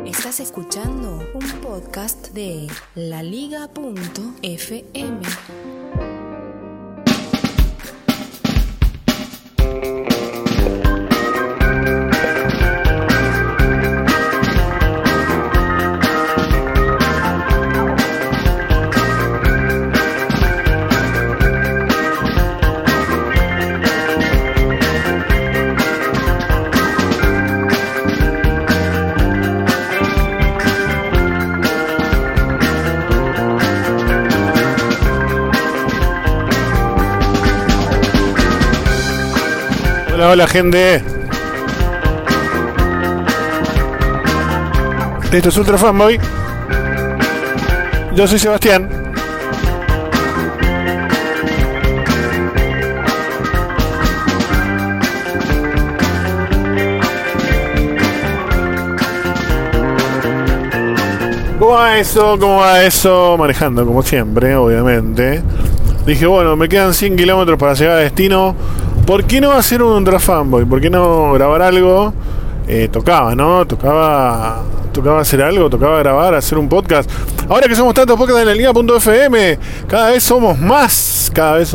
Estás escuchando un podcast de laliga.fm. Hola gente, esto es Ultra Fanboy. Yo soy Sebastián. ¿Cómo va eso? ¿Cómo va eso? Manejando como siempre, obviamente. Dije, bueno, me quedan 100 kilómetros para llegar a destino. ¿Por qué no hacer un Ultra Fanboy? ¿Por qué no grabar algo? Tocaba, ¿no? Tocaba hacer algo, tocaba grabar, hacer un podcast. Ahora que somos tantos podcasts en la Liga.fm, cada vez somos más, cada vez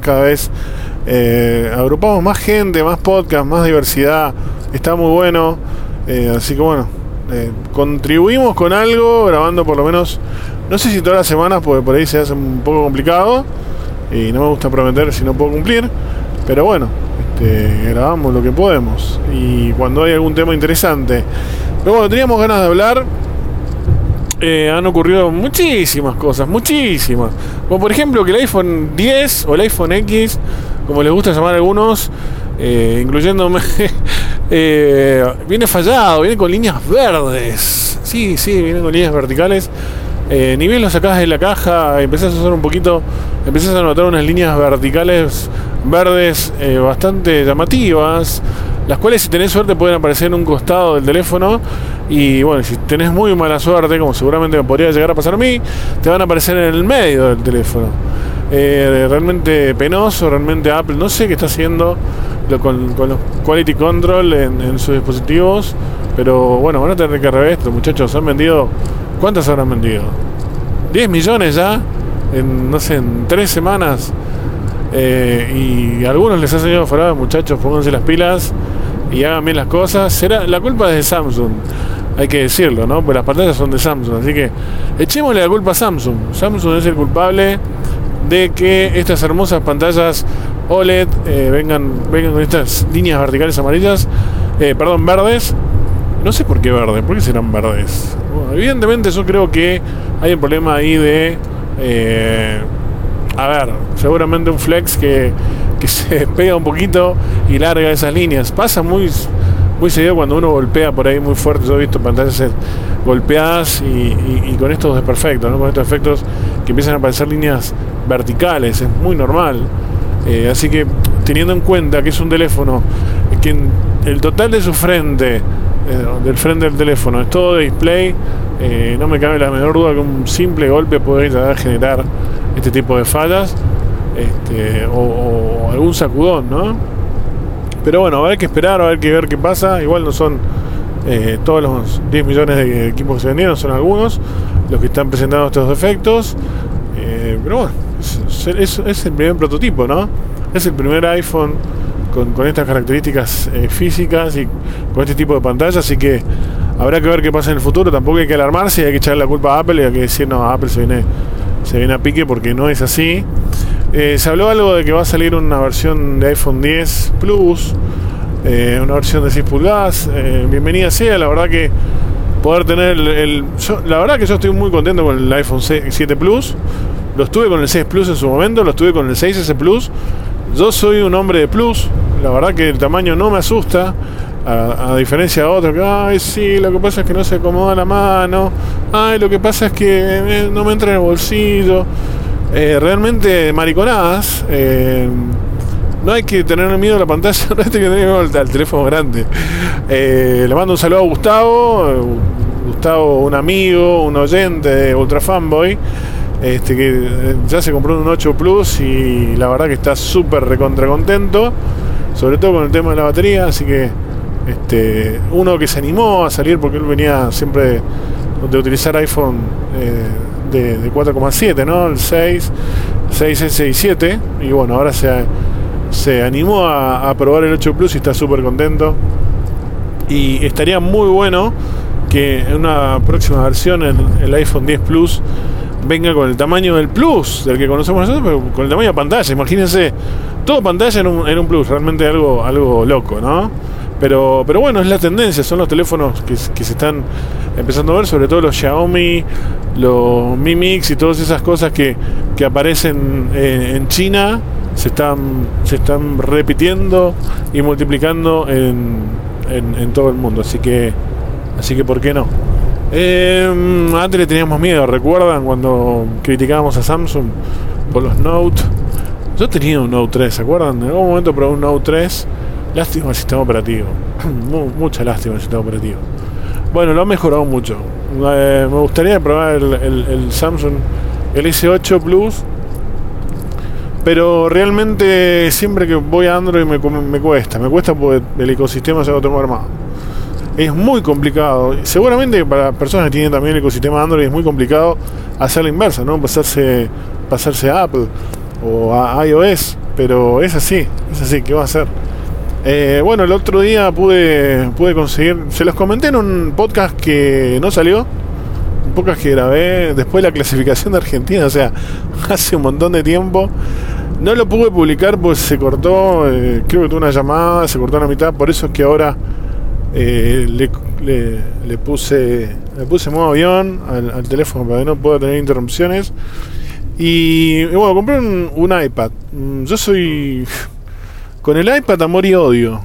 agrupamos más gente, más podcast, más diversidad. Está muy bueno. Así que bueno, contribuimos con algo, grabando por lo menos, no sé si todas las semanas, porque por ahí se hace un poco complicado. Y no me gusta prometer si no puedo cumplir. Pero bueno, grabamos lo que podemos. Y cuando hay algún tema interesante. Pero bueno, teníamos ganas de hablar. Han ocurrido muchísimas cosas, muchísimas. Como por ejemplo que el iPhone 10 o el iPhone X, como les gusta llamar a algunos, incluyéndome, viene fallado, viene con líneas verdes. Sí, viene con líneas verticales. Ni bien lo sacás de la caja, empezás a usar un poquito, empezás a notar unas líneas verticales verdes bastante llamativas, las cuales si tenés suerte pueden aparecer en un costado del teléfono. Y bueno, si tenés muy mala suerte, como seguramente me podría llegar a pasar a mí, te van a aparecer en el medio del teléfono. Realmente penoso, realmente Apple no sé qué está haciendo con los quality control en sus dispositivos. Pero bueno, van a tener que rever esto, muchachos. Han vendido, ¿cuántas habrán vendido? 10 millones ya en 3 semanas. Y a algunos les ha salido fuera, muchachos, pónganse las pilas y hagan bien las cosas. La culpa es de Samsung, hay que decirlo, ¿no? Pues las pantallas son de Samsung, así que echémosle la culpa a Samsung. Samsung es el culpable de que estas hermosas pantallas OLED vengan con estas líneas verticales amarillas, verdes. No sé por qué verdes, ¿por qué serán verdes? Bueno, evidentemente yo creo que hay un problema ahí de... seguramente un flex que se despega un poquito y larga esas líneas. Pasa muy seguido cuando uno golpea por ahí muy fuerte. Yo he visto pantallas golpeadas y con estos desperfectos, ¿no? Con estos efectos que empiezan a aparecer líneas verticales. Es muy normal. Así que teniendo en cuenta que es un teléfono que el total de su frente, del frente del teléfono, es todo de display, no me cabe la menor duda que un simple golpe puede llegar a generar este tipo de fallas, o algún sacudón, ¿no? Pero bueno, habrá que esperar, a ver qué pasa. Igual no son todos los 10 millones de equipos que se vendieron, son algunos los que están presentando estos defectos. Pero bueno, es el primer prototipo, ¿no? Es el primer iPhone con estas características físicas y con este tipo de pantalla, así que habrá que ver qué pasa en el futuro. Tampoco hay que alarmarse y hay que echarle la culpa a Apple y hay que decir, no, Apple se viene a pique, porque no es así. Se habló algo de que va a salir una versión de iPhone 10 Plus, una versión de 6 pulgadas. Bienvenida sea, la verdad que poder tener la verdad que yo estoy muy contento con el iPhone 7 Plus. Lo estuve con el 6 Plus en su momento, lo estuve con el 6S Plus. Yo soy un hombre de Plus, la verdad que el tamaño no me asusta, a diferencia de otros que, ay sí, lo que pasa es que no se acomoda la mano, ay, lo que pasa es que no me entra en el bolsillo. Realmente mariconadas. No hay que tener miedo a la pantalla, no hay que tener miedo al teléfono grande. Le mando un saludo a Gustavo, un amigo, un oyente de Ultra Fanboy, que ya se compró un 8 Plus y la verdad que está súper recontra contento, sobre todo con el tema de la batería. Así que Uno que se animó a salir porque él venía siempre de utilizar iPhone de 4,7, ¿no? El 6, 6S y 7. Y bueno, ahora se animó a probar el 8 Plus y está súper contento. Y estaría muy bueno que en una próxima versión el iPhone 10 Plus venga con el tamaño del Plus, del que conocemos nosotros, pero con el tamaño de pantalla. Imagínense, todo pantalla en un Plus, realmente algo loco, ¿no? Pero bueno, es la tendencia, son los teléfonos que se están empezando a ver, sobre todo los Xiaomi, los Mi Mix y todas esas cosas que aparecen en China, se están repitiendo y multiplicando en todo el mundo, así que ¿por qué no? Antes le teníamos miedo, ¿recuerdan cuando criticábamos a Samsung por los Note? Yo tenía un Note 3, ¿se acuerdan? En algún momento probé un Note 3. Lástima el sistema operativo. Mucha lástima el sistema operativo. Bueno, lo ha mejorado mucho. Me gustaría probar el Samsung, el S8 Plus, pero realmente siempre que voy a Android me cuesta porque el ecosistema se va a tomar armado. Es muy complicado. Seguramente para personas que tienen también el ecosistema Android es muy complicado hacer la inversa, ¿no? Pasarse a Apple o a iOS, pero es así, ¿qué va a hacer? Bueno, el otro día pude conseguir, se los comenté en un podcast que no salió, un podcast que grabé después de la clasificación de Argentina, o sea, hace un montón de tiempo. No lo pude publicar pues se cortó, creo que tuve una llamada, se cortó a la mitad, por eso es que ahora le puse modo avión al teléfono para que no pueda tener interrupciones. Y bueno, compré un iPad. Yo soy con el iPad amor y odio.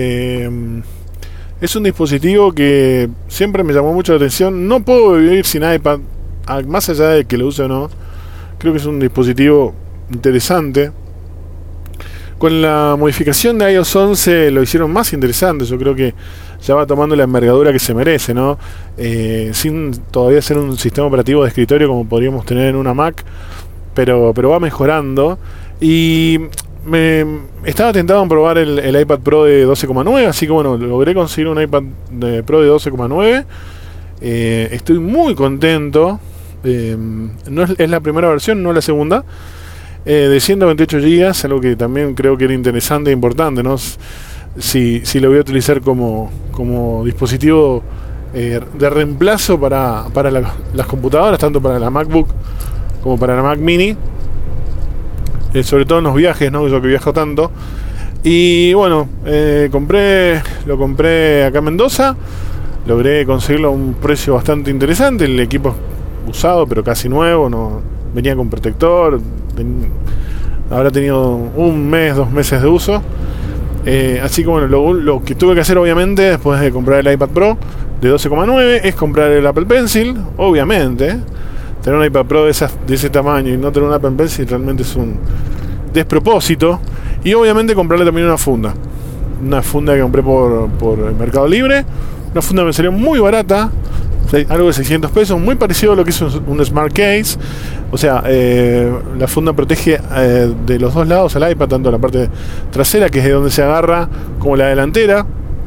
Es un dispositivo que siempre me llamó mucho la atención. No puedo vivir sin iPad, más allá de que lo use o no. Creo que es un dispositivo interesante. Con la modificación de iOS 11 lo hicieron más interesante. Yo creo que ya va tomando la envergadura que se merece, ¿no? Sin todavía ser un sistema operativo de escritorio como podríamos tener en una Mac, pero va mejorando. Y me estaba tentado en probar el iPad Pro de 12,9, así que bueno, logré conseguir un iPad Pro de 12,9. Estoy muy contento. No es la primera versión, no la segunda. De 128 GB, algo que también creo que era interesante e importante, ¿no? Si lo voy a utilizar como dispositivo de reemplazo para las computadoras, tanto para la MacBook como para la Mac Mini, sobre todo en los viajes, ¿no? Yo que viajo tanto. Y bueno, lo compré acá en Mendoza, logré conseguirlo a un precio bastante interesante. El equipo es usado, pero casi nuevo, no venía con protector. Habrá tenido 1 mes, 2 meses de uso. Así que bueno, lo que tuve que hacer obviamente después de comprar el iPad Pro de 12,9 es comprar el Apple Pencil, obviamente. Tener un iPad Pro de ese tamaño y no tener un Apple Pencil realmente es un despropósito. Y obviamente comprarle también una funda que compré por el Mercado Libre. Una funda me salió muy barata, algo de 600 pesos, muy parecido a lo que es un Smart Case. O sea, la funda protege de los dos lados al iPad, tanto la parte trasera, que es de donde se agarra, como la delantera.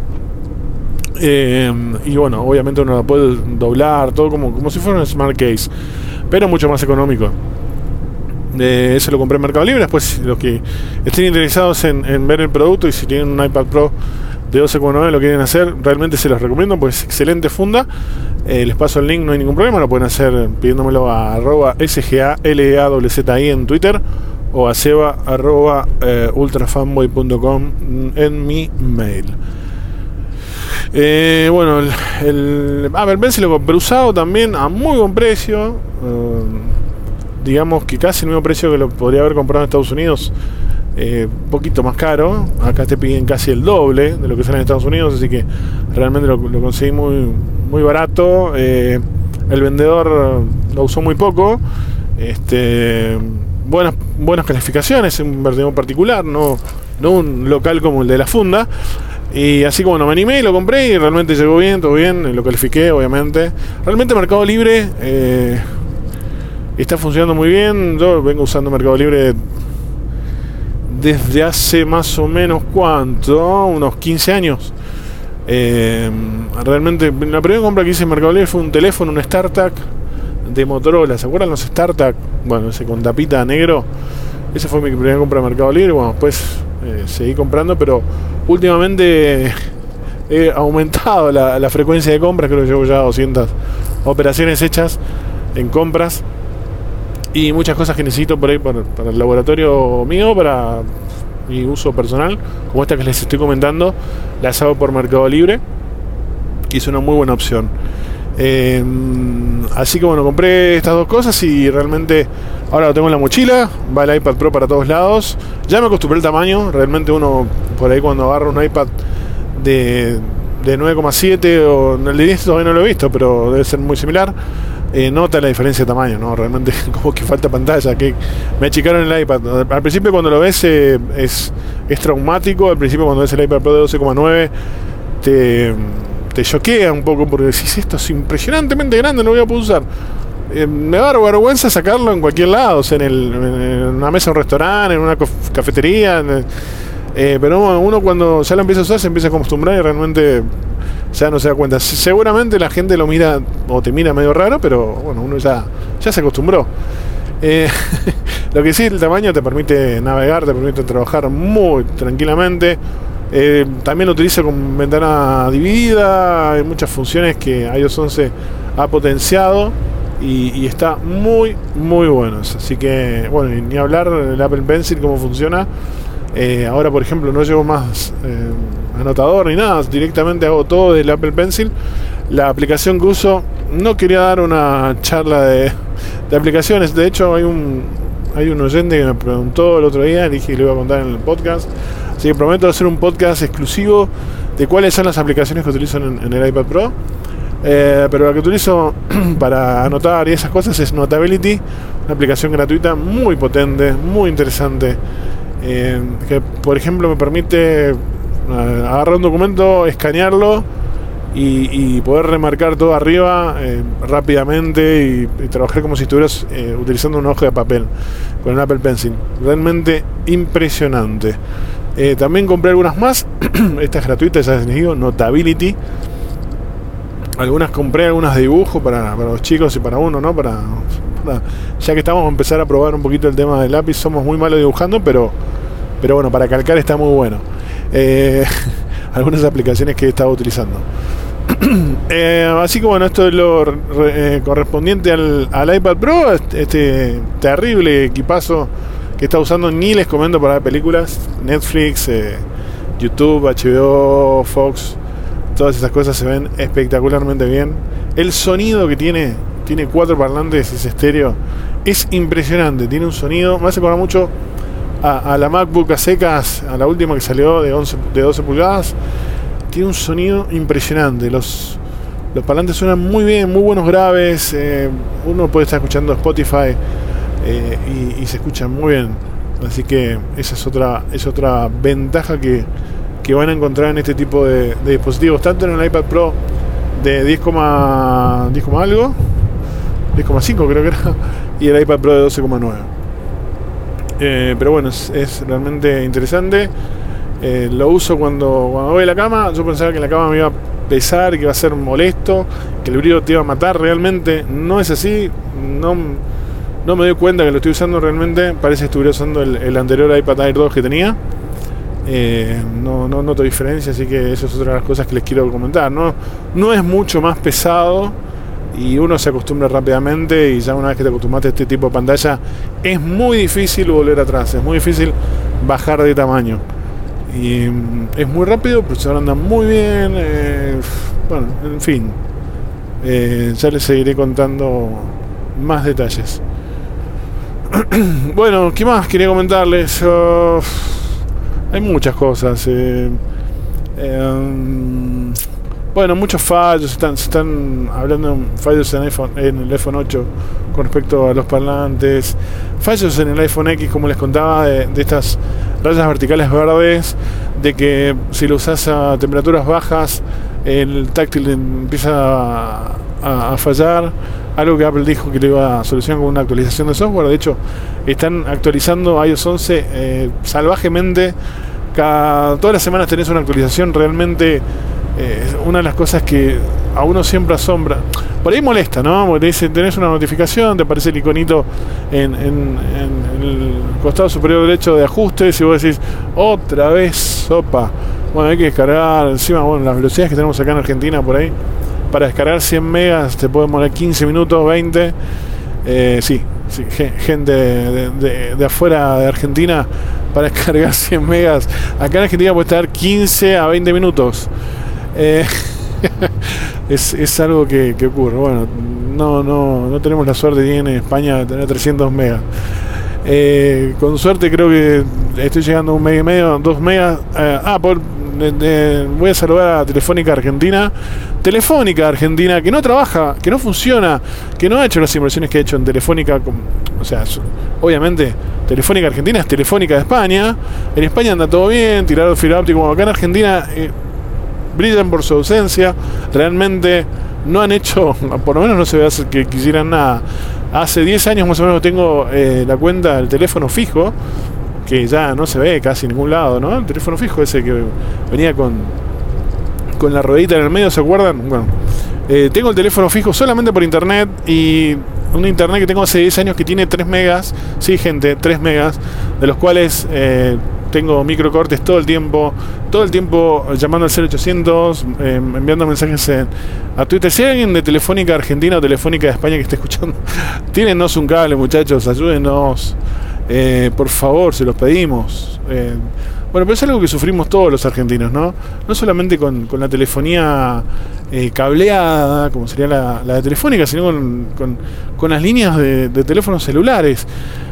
Y bueno, obviamente uno la puede doblar, todo como si fuera un Smart Case, pero mucho más económico. Eso lo compré en Mercado Libre. Después, los que estén interesados en ver el producto y si tienen un iPad Pro de 12,9 lo quieren hacer, realmente se los recomiendo, pues excelente funda. Les paso el link, no hay ningún problema, lo pueden hacer pidiéndomelo a @SGALEAWZI en Twitter o a seba @ultrafanboy.com en mi mail. Bueno, el Apple Pencil lo compré usado también a muy buen precio, digamos que casi el mismo precio que lo podría haber comprado en Estados Unidos. Un poquito más caro. Acá te piden casi el doble de lo que sale en Estados Unidos, así que realmente lo conseguí muy, muy barato. El vendedor lo usó muy poco. Buenas calificaciones, un vendedor particular, no un local como el de la funda. Y así como me animé y lo compré y realmente llegó bien, todo bien, lo califiqué obviamente. Realmente Mercado Libre está funcionando muy bien. Yo vengo usando Mercado Libre desde hace más o menos unos 15 años. Realmente la primera compra que hice en Mercado Libre fue un teléfono, un StarTAC de Motorola. ¿Se acuerdan los StarTAC? Bueno, ese con tapita negro. Esa fue mi primera compra en Mercado Libre. Bueno, después seguí comprando, pero últimamente he aumentado la frecuencia de compras. Creo que llevo ya 200 operaciones hechas en compras y muchas cosas que necesito por ahí para el laboratorio mío, para mi uso personal, como esta que les estoy comentando, las hago por Mercado Libre y es una muy buena opción. Así que bueno, compré estas dos cosas y realmente ahora lo tengo en la mochila. Va el iPad Pro para todos lados. Ya me acostumbré al tamaño. Realmente uno por ahí cuando agarra un iPad de 9,7 o el de 10 todavía no lo he visto, pero debe ser muy similar, nota la diferencia de tamaño, ¿no? Realmente como que falta pantalla, que me achicaron el iPad. Al principio cuando lo ves es traumático. Al principio cuando ves el iPad Pro de 12,9 te choquea un poco porque decís, esto es impresionantemente grande, no lo voy a poder usar. Me da vergüenza sacarlo en cualquier lado, o sea, en una mesa de un restaurante, en una cafetería, pero uno cuando ya lo empieza a usar se empieza a acostumbrar y realmente ya no se da cuenta. Seguramente la gente lo mira o te mira medio raro, pero bueno, uno ya se acostumbró. Lo que sí, el tamaño te permite navegar, te permite trabajar muy tranquilamente. También lo utilizo con ventana dividida. Hay muchas funciones que iOS 11 ha potenciado y está muy muy bueno. Así que bueno, ni hablar del Apple Pencil, cómo funciona. Ahora por ejemplo no llevo más anotador ni nada, directamente hago todo del Apple Pencil. La aplicación que uso, no quería dar una charla de aplicaciones. De hecho hay un oyente que me preguntó el otro día, dije que le iba a contar en el podcast. Así que prometo hacer un podcast exclusivo de cuáles son las aplicaciones que utilizo en el iPad Pro. Pero la que utilizo para anotar y esas cosas es Notability, una aplicación gratuita muy potente, muy interesante, que por ejemplo me permite agarrar un documento, escanearlo y poder remarcar todo arriba rápidamente y trabajar como si estuvieras utilizando una hoja de papel con el Apple Pencil. Realmente impresionante. También compré algunas más. Esta es gratuita, ya les digo, Notability. Algunas compré, algunas de dibujo para los chicos y para uno, ¿no? Para ya que estamos a empezar a probar un poquito el tema del lápiz. Somos muy malos dibujando, pero bueno, para calcar está muy bueno. Algunas aplicaciones que he estado utilizando. Así que bueno, esto es lo correspondiente al iPad Pro, este terrible equipazo que está usando. Ni les comento para ver películas, Netflix, YouTube, HBO, Fox, todas esas cosas se ven espectacularmente bien. El sonido que tiene 4 parlantes, es estéreo, es impresionante. Tiene un sonido, me hace acordar mucho a la MacBook a secas, a la última que salió de 12 pulgadas. Tiene un sonido impresionante. Los parlantes suenan muy bien, muy buenos graves. Uno puede estar escuchando Spotify y se escucha muy bien. Así que esa es otra ventaja que van a encontrar en este tipo de dispositivos, tanto en el iPad Pro de 10, algo, 10,5 creo que era, y el iPad Pro de 12,9. Pero bueno, es realmente interesante. Lo uso cuando voy a la cama. Yo pensaba que en la cama me iba a pesar, que iba a ser molesto, que el brillo te iba a matar. Realmente no es así. No me doy cuenta que lo estoy usando realmente. Parece que estuviera usando el anterior iPad Air 2 que tenía. No noto diferencia, así que eso es otra de las cosas que les quiero comentar. No es mucho más pesado y uno se acostumbra rápidamente, y ya una vez que te acostumbraste a este tipo de pantalla es muy difícil volver atrás, es muy difícil bajar de tamaño y es muy rápido, pero se anda muy bien. Bueno, en fin, ya les seguiré contando más detalles. Bueno, ¿qué más quería comentarles? Hay muchas cosas. Bueno, muchos fallos. Se están hablando de fallos en el iPhone 8 con respecto a los parlantes. Fallos en el iPhone X, como les contaba, de estas rayas verticales verdes, de que si lo usas a temperaturas bajas el táctil empieza a fallar. Algo que Apple dijo que lo iba a solucionar con una actualización de software. De hecho, están actualizando iOS 11 salvajemente. Todas las semanas tenés una actualización realmente una de las cosas que a uno siempre asombra. Por ahí molesta, ¿no? Porque te dice, tenés una notificación, te aparece el iconito en el costado superior derecho de ajustes y vos decís, otra vez sopa. Bueno, hay que descargar encima, bueno, las velocidades que tenemos acá en Argentina por ahí. Para descargar 100 megas te puede demorar 15 minutos, 20. Sí, gente de afuera de Argentina, para descargar 100 megas. Acá en Argentina puede estar 15 a 20 minutos. Es algo que ocurre. Bueno, no tenemos la suerte que tiene España de tener 300 megas. Con suerte creo que estoy llegando a 1 mega y medio, 2 megas. Voy a saludar a Telefónica Argentina, que no trabaja, que no funciona, que no ha hecho las inversiones que ha hecho en Telefónica. O sea, obviamente Telefónica Argentina es Telefónica de España. En España anda todo bien, tirado fibra óptica. Como acá en Argentina brillan por su ausencia. Realmente no han hecho, por lo menos no se ve que quisieran nada. Hace 10 años más o menos tengo la cuenta del teléfono fijo, que ya no se ve casi en ningún lado, ¿no? El teléfono fijo ese que venía con la ruedita en el medio, ¿se acuerdan? Bueno, tengo el teléfono fijo solamente por internet, y un internet que tengo hace 10 años que tiene 3 megas, sí gente, 3 megas, de los cuales tengo microcortes todo el tiempo llamando al 0800, enviando mensajes a Twitter. Si hay alguien de Telefónica Argentina o Telefónica de España que esté escuchando, tírennos un cable, muchachos, ayúdenos. Por favor, se los pedimos. Bueno, pero es algo que sufrimos todos los argentinos, ¿no? No solamente con la telefonía cableada, como sería la de Telefónica, sino con las líneas de teléfonos celulares.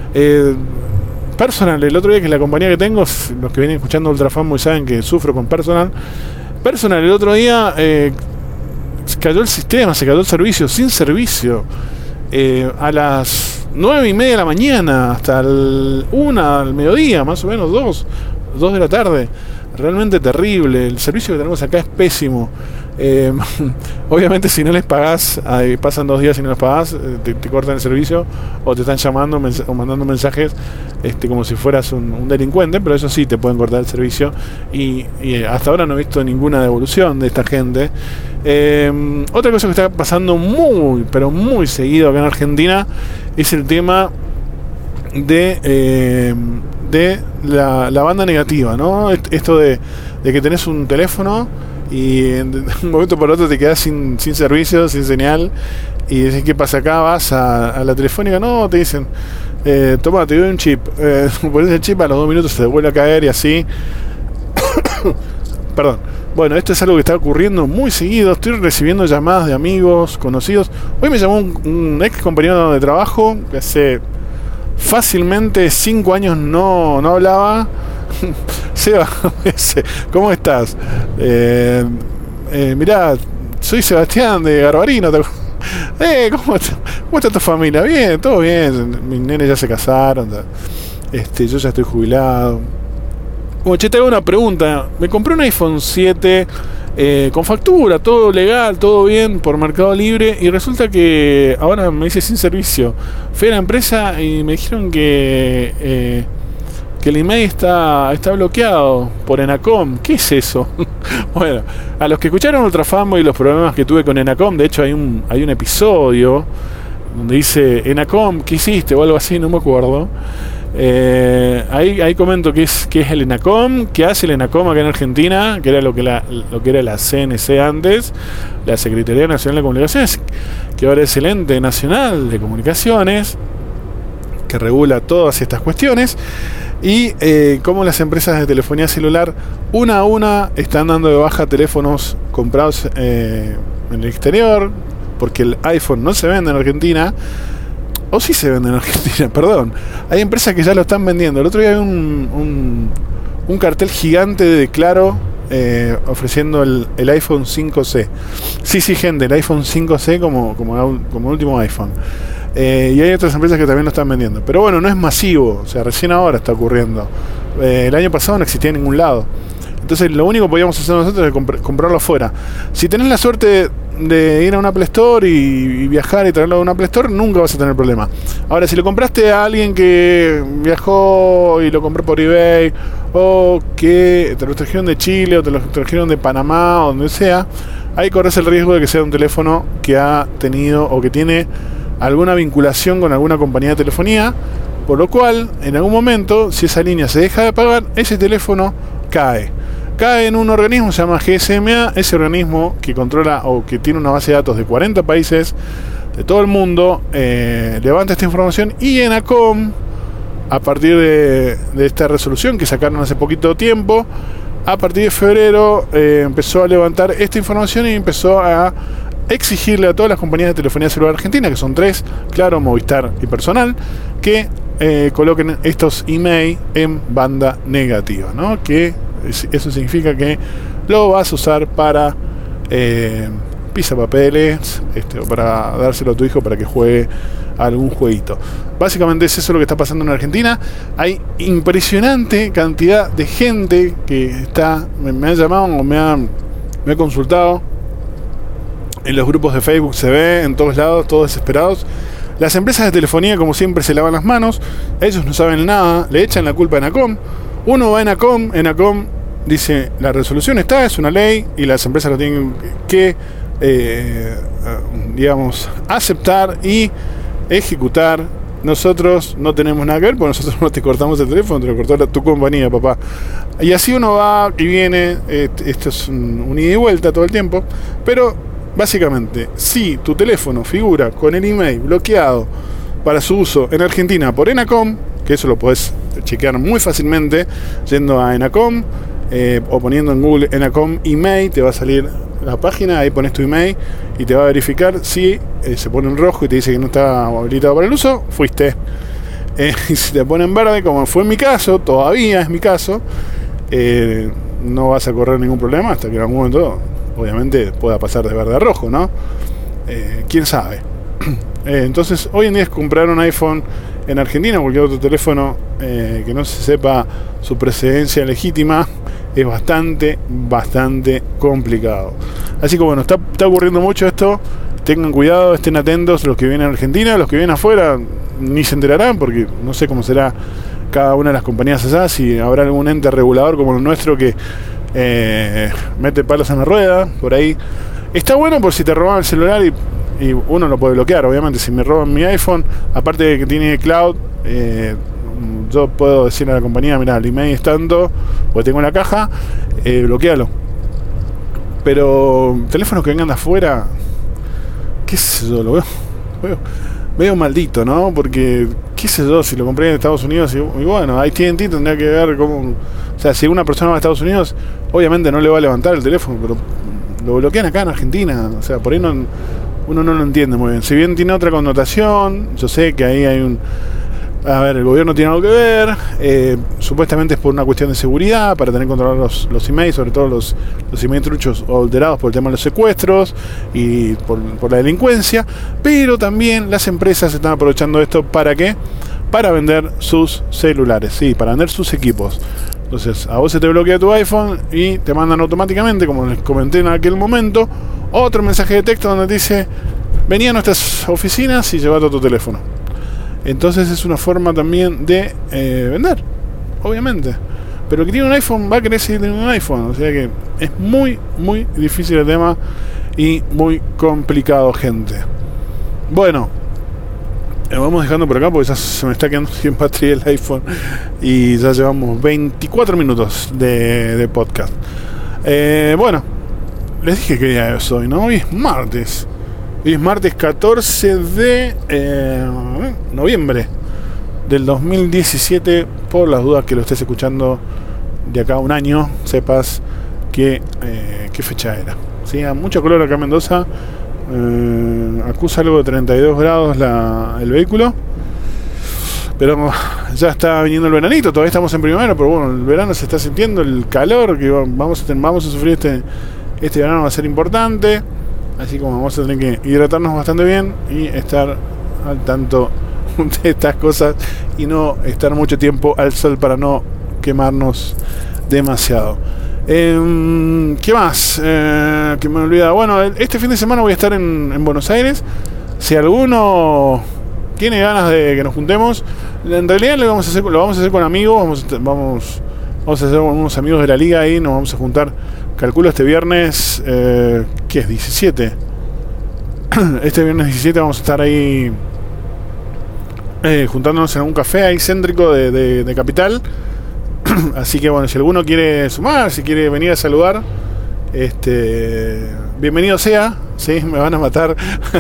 Personal, el otro día, que es la compañía que tengo, los que vienen escuchando Ultrafamo y saben que sufro con Personal, el otro día se cayó el sistema, se cayó el servicio, sin servicio, a las 9:30 de la mañana hasta 1 al mediodía, más o menos 2 de la tarde. Realmente terrible. El servicio que tenemos acá es pésimo. Obviamente, si no les pagás, pasan 2 días y no les pagás, te cortan el servicio, o te están llamando o mandando mensajes como si fueras un delincuente. Pero eso sí, te pueden cortar el servicio, y hasta ahora no he visto ninguna devolución de esta gente. Otra cosa que está pasando muy, pero muy seguido acá en Argentina es el tema de la banda negativa, ¿no? Esto de que tenés un teléfono y en un momento por otro te quedás sin servicio, sin señal, y decís, ¿qué pasa acá? Vas a la Telefónica, no, te dicen, toma, te doy un chip, pones el chip, a los 2 minutos se te vuelve a caer, y así. Perdón. Bueno, esto es algo que está ocurriendo muy seguido. Estoy recibiendo llamadas de amigos, conocidos. Hoy me llamó un ex compañero de trabajo que hace fácilmente 5 años no hablaba. Seba, ¿cómo estás? Mirá, soy Sebastián de Garbarino. ¿Cómo está tu familia? Bien, todo bien. Mis nenes ya se casaron. Yo ya estoy jubilado. Bueno, che, te hago una pregunta. Me compré un iPhone 7 con factura, todo legal, todo bien, por Mercado Libre, y resulta que ahora me dice sin servicio. Fui a la empresa y me dijeron que el email está bloqueado por Enacom. ¿Qué es eso? Bueno, a los que escucharon Ultrafamo y los problemas que tuve con Enacom, de hecho hay un episodio donde dice Enacom, ¿qué hiciste? O algo así, no me acuerdo. Ahí comento qué es el Enacom, qué hace el Enacom acá en Argentina, que era lo que era la CNC antes, la Secretaría Nacional de Comunicaciones, que ahora es el Ente Nacional de Comunicaciones, que regula todas estas cuestiones, y cómo las empresas de telefonía celular una a una están dando de baja teléfonos comprados en el exterior, porque el iPhone no se vende en Argentina. O sí se vende en Argentina, perdón. Hay empresas que ya lo están vendiendo. El otro día hay un cartel gigante de Claro ofreciendo el iPhone 5C. Sí, gente, el iPhone 5C como último iPhone. Y hay otras empresas que también lo están vendiendo. Pero bueno, no es masivo. O sea, recién ahora está ocurriendo. El año pasado no existía en ningún lado. Entonces lo único que podíamos hacer nosotros es comprarlo afuera. Si tenés la suerte de ir a una Apple Store y viajar y traerlo a una Apple Store, nunca vas a tener problema. Ahora, si lo compraste a alguien que viajó y lo compró por eBay, o que te lo trajeron de Chile o te lo trajeron de Panamá o donde sea, ahí corres el riesgo de que sea un teléfono que ha tenido o que tiene alguna vinculación con alguna compañía de telefonía, por lo cual en algún momento, si esa línea se deja de pagar, ese teléfono cae en un organismo que se llama GSMA. Ese organismo que controla o que tiene una base de datos de 40 países de todo el mundo, levanta esta información, y ENACOM, a partir de esta resolución que sacaron hace poquito tiempo, a partir de febrero empezó a levantar esta información y empezó a exigirle a todas las compañías de telefonía celular argentina, que son 3, Claro, Movistar y Personal, que coloquen estos email en banda negativa, ¿no? Que eso significa que lo vas a usar para pisapapeles, o para dárselo a tu hijo para que juegue algún jueguito. Básicamente es eso lo que está pasando en Argentina. Hay impresionante cantidad de gente que está, me ha llamado o me ha consultado en los grupos de Facebook, se ve en todos lados, todos desesperados. Las empresas de telefonía, como siempre, se lavan las manos, ellos no saben nada, le echan la culpa a ENACOM. Uno va a ENACOM dice, la resolución está, es una ley, y las empresas lo tienen que digamos, aceptar y ejecutar. Nosotros no tenemos nada que ver, porque nosotros no te cortamos el teléfono, te lo cortó tu compañía, papá. Y así uno va y viene. Esto es un ida y vuelta todo el tiempo. Pero básicamente, si tu teléfono figura con el email bloqueado para su uso en Argentina por ENACOM, que eso lo podés chequear muy fácilmente yendo a ENACOM o poniendo en Google ENACOM email, te va a salir la página, ahí pones tu email y te va a verificar. Si se pone en rojo y te dice que no está habilitado para el uso, fuiste. Y si te pone en verde, como fue en mi caso, todavía es mi caso, no vas a correr ningún problema hasta que en algún momento obviamente pueda pasar de verde a rojo, ¿no? ¿Quién sabe? Entonces hoy en día es comprar un iPhone en Argentina, cualquier otro teléfono que no se sepa su precedencia legítima, es bastante complicado. Así que bueno, está ocurriendo mucho esto. Tengan cuidado, estén atentos los que vienen a Argentina. Los que vienen afuera ni se enterarán, porque no sé cómo será cada una de las compañías allá, si habrá algún ente regulador como el nuestro que mete palos en la rueda por ahí. Está bueno por si te roban el celular y uno lo puede bloquear. Obviamente, si me roban mi iPhone, aparte de que tiene cloud, yo puedo decirle a la compañía, mira, el email es tanto, porque tengo en la caja, bloquealo. Pero teléfonos que vengan de afuera, qué sé yo, lo veo medio maldito, ¿no? Porque, qué sé yo, si lo compré en Estados Unidos y bueno, AT&T tendría que ver cómo, o sea, si una persona va a Estados Unidos, obviamente no le va a levantar el teléfono, pero lo bloquean acá en Argentina. O sea, por ahí uno no lo entiende muy bien. Si bien tiene otra connotación, yo sé que ahí hay el gobierno tiene algo que ver, supuestamente es por una cuestión de seguridad, para tener controlados los emails, sobre todo los emails truchos o alterados por el tema de los secuestros y por la delincuencia, pero también las empresas están aprovechando esto. ¿Para qué? Para vender sus celulares, sí, para vender sus equipos. Entonces, a vos se te bloquea tu iPhone y te mandan automáticamente, como les comenté en aquel momento, otro mensaje de texto donde te dice: vení a nuestras oficinas y llevate tu teléfono. Entonces es una forma también de vender, obviamente. Pero el que tiene un iPhone va a querer seguir teniendo un iPhone. O sea que es muy difícil el tema y muy complicado, gente. Bueno, vamos dejando por acá porque ya se me está quedando sin batería el iPhone y ya llevamos 24 minutos de podcast. Bueno, les dije que día es hoy, ¿no? Hoy es martes. Hoy es martes 14 de noviembre del 2017. Por las dudas que lo estés escuchando de acá a un año, sepas qué fecha era. ¿Sí? Mucho calor acá en Mendoza. Acusa algo de 32 grados el vehículo. Pero ya está viniendo el veranito. Todavía estamos en primavera, pero bueno, el verano se está sintiendo. El calor que vamos a sufrir este verano va a ser importante. Así como vamos a tener que hidratarnos bastante bien y estar al tanto de estas cosas y no estar mucho tiempo al sol para no quemarnos demasiado. ¿Qué más? Que me olvida. Bueno, este fin de semana voy a estar en Buenos Aires. Si alguno tiene ganas de que nos juntemos, en realidad lo vamos a hacer con amigos. Vamos Vamos a hacer unos amigos de la liga ahí, nos vamos a juntar, calculo este viernes, ¿qué es? 17. Este viernes 17 vamos a estar ahí juntándonos en un café ahí céntrico de Capital. Así que bueno, si alguno quiere sumar, si quiere venir a saludar, bienvenido sea. Sí, me van a matar.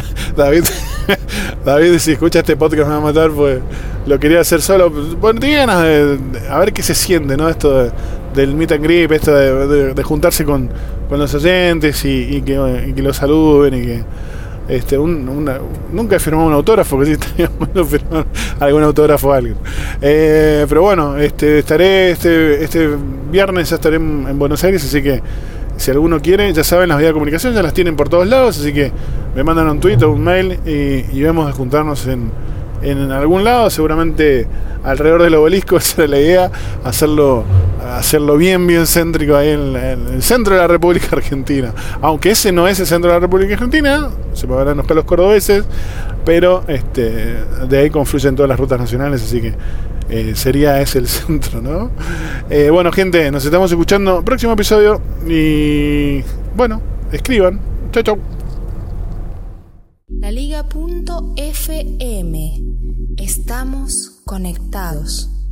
David, si escucha este podcast me va a matar, pues lo quería hacer solo. Bueno, tenía ganas de a ver qué se siente, ¿no? Esto del meet and greet, esto de juntarse con los oyentes y que los saluden y que nunca he firmado un autógrafo, que sí estaría bueno firmar algún autógrafo o algo. Pero bueno, estaré este viernes, ya estaré en Buenos Aires, así que si alguno quiere, ya saben, las vías de comunicación ya las tienen por todos lados, así que me mandan un tweet o un mail y vemos de juntarnos en algún lado, seguramente alrededor del obelisco. Esa era la idea, hacerlo bien céntrico ahí en el centro de la República Argentina, aunque ese no es el centro de la República Argentina, se me van a enojar los cordobeses, pero de ahí confluyen todas las rutas nacionales, así que sería ese el centro, ¿no? Bueno, gente, nos estamos escuchando próximo episodio y bueno, escriban. Chau, chau. Laliga.fm. Estamos conectados.